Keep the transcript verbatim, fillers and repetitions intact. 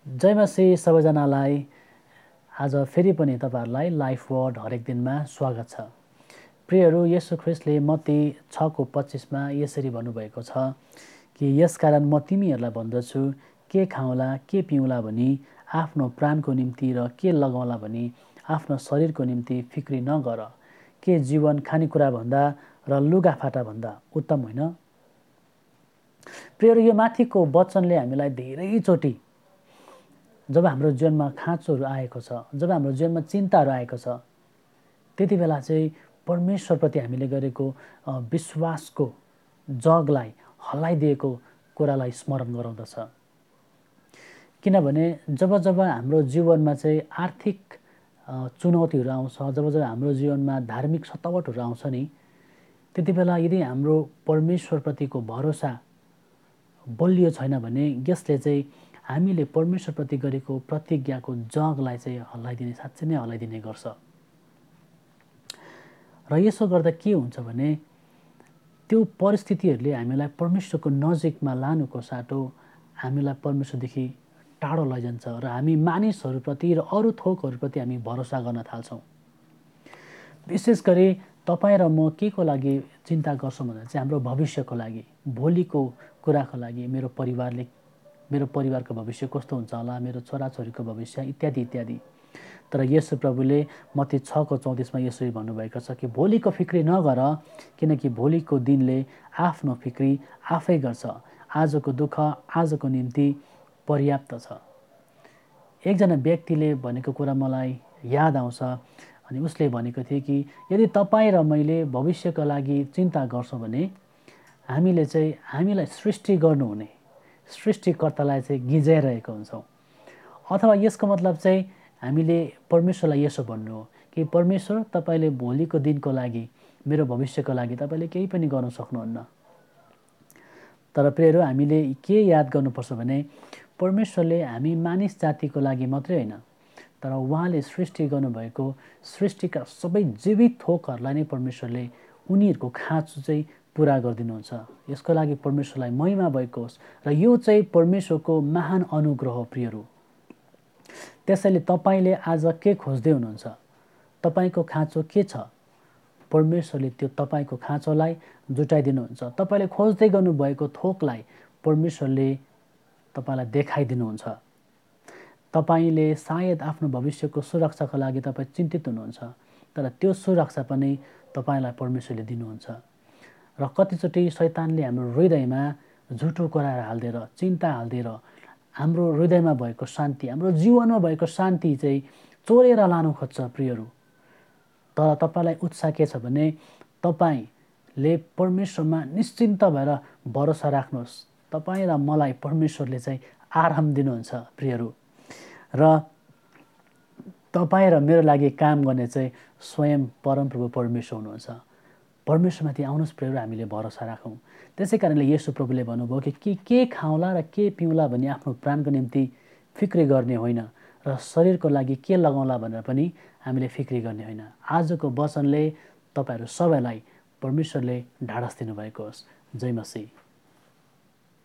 जय मसीह सबैजनालाई। आज फेरि पनि तपाईहरुलाई लाइफ वर्ड हरेक दिनमा स्वागत छ। प्रियहरू, येशू ख्रीष्टले मत्ती छ को पच्चीस मा यसरी भन्नुभएको छ कि यसकारण म तिमीहरूलाई भन्दछु, के खाउँला के पिउँला भनी आफ्नो प्राणको निम्ति र के लगाउँला भनी आफ्नो शरीरको निम्ति फिक्री नगर। के जीवन खानेकुरा भन्दा र लुगाफाटा भन्दा उत्तम होइन? प्रियहरू, यो माथिको वचनले हामीलाई धेरैचोटि जब हाम्रो जीवनमा खाँचोहरू आएको छ, जब हाम्रो जीवनमा चिन्ताहरू आएको छ, त्यति बेला चाहिँ परमेश्वरप्रति हामीले गरेको विश्वासको जगलाई हल्लाइदिएको कुरालाई स्मरण गराउँदछ। किनभने जब जब हाम्रो जीवनमा चाहिँ आर्थिक चुनौतीहरू आउँछ, जब जब हाम्रो जीवनमा धार्मिक सतावटहरू आउँछ नि, त्यति बेला यदि हाम्रो परमेश्वरप्रतिको भरोसा बलियो छैन भने यसले चाहिँ हामीले परमेश्वरप्रति गरेको प्रतिज्ञाको जगलाई चाहिँ हल्लाइदिने, साँच्चै नै हल्लाइदिने गर्छ। र यसो गर्दा के हुन्छ भने त्यो परिस्थितिहरूले हामीलाई परमेश्वरको नजिकमा लानुको साटो हामीलाई परमेश्वरदेखि टाढो लैजान्छ र हामी मानिसहरूप्रति र अरू थोकहरूप्रति हामी भरोसा गर्न थाल्छौँ। विशेष गरी तपाईँ र म के को लागि चिन्ता गर्छौँ भन्दा चाहिँ हाम्रो भविष्यको लागि, भोलिको कुराको लागि, मेरो परिवारले मेरो परिवारको भविष्य कस्तो हुन्छ होला, मेरो छोराछोरीको भविष्य इत्यादि इत्यादि। तर येशू प्रभुले मत्ती छ को चौतिस मा यसरी भन्नुभएको छ कि भोलिको फिक्री नगर, किनकि भोलिको दिनले आफ्नो फिक्री आफै गर्छ। आजको दुःख आजको निम्ति पर्याप्त छ। एकजना व्यक्तिले भनेको कुरा मलाई याद आउँछ अनि उसले भनेको थियो कि यदि तपाईँ र मैले भविष्यको लागि चिन्ता गर्छौँ भने हामीले चाहिँ हामीलाई सृष्टि गर्नुहुने सृष्टिकर्तालाई चाहिँ गिज्याइरहेको हुन्छौँ। अथवा यसको मतलब चाहिँ हामीले परमेश्वरलाई यसो भन्नु हो कि परमेश्वर, तपाईँले भोलिको दिनको लागि, मेरो भविष्यको लागि तपाईँले केही पनि गर्न सक्नुहुन्न। तर प्रियहरू, हामीले के याद गर्नुपर्छ भने परमेश्वरले हामी मानिस जातिको लागि मात्रै होइन, तर उहाँले सृष्टि गर्नुभएको सृष्टिका सबै जीवित थोकहरूलाई नै परमेश्वरले उनीहरूको खाँचो चाहिँ पुरा गरिदिनुहुन्छ। यसको लागि परमेश्वरलाई महिमा भएको होस्। र यो चाहिँ परमेश्वरको महान अनुग्रह हो प्रियहरू। त्यसैले तपाईँले आज के खोज्दै हुनुहुन्छ? तपाईँको खाँचो के छ? परमेश्वरले त्यो तपाईँको खाँचोलाई जुटाइदिनुहुन्छ। तपाईँले खोज्दै गर्नुभएको थोकलाई परमेश्वरले तपाईँलाई देखाइदिनुहुन्छ। तपाईँले सायद आफ्नो भविष्यको सुरक्षाको लागि तपाईँ चिन्तित हुनुहुन्छ, तर त्यो सुरक्षा पनि तपाईँलाई परमेश्वरले दिनुहुन्छ। र कतिचोटि शैतानले हाम्रो हृदयमा झुटो कुराहरू हालिदिएर, चिन्ता हालिदिएर हाम्रो हृदयमा भएको शान्ति, हाम्रो जीवनमा भएको शान्ति चाहिँ चोरेर लानु खोज्छ प्रियहरू। तर तपाईँलाई उत्साह के छ भने तपाईँले परमेश्वरमा निश्चिन्त भएर भरोसा राख्नुहोस्। तपाईँ र मलाई परमेश्वरले चाहिँ आराम दिनुहुन्छ प्रियहरू। र तपाईँ र मेरो लागि काम गर्ने चाहिँ स्वयं परमप्रभु परमेश्वर हुनुहुन्छ। परमेश्वरमाथि आउनुहोस् प्रियहरू, हामीले भरोसा राखौँ। त्यसै कारणले येशू प्रभुले भन्नुभयो कि के के खाउँला र के पिउँला भनी आफ्नो प्राणको निम्ति फिक्री गर्ने होइन, र शरीरको लागि के लगाउँला भनेर पनि हामीले फिक्री गर्ने होइन। आजको वचनले तपाईँहरू सबैलाई परमेश्वरले ढाडस दिनुभएको होस्। जय मसीह।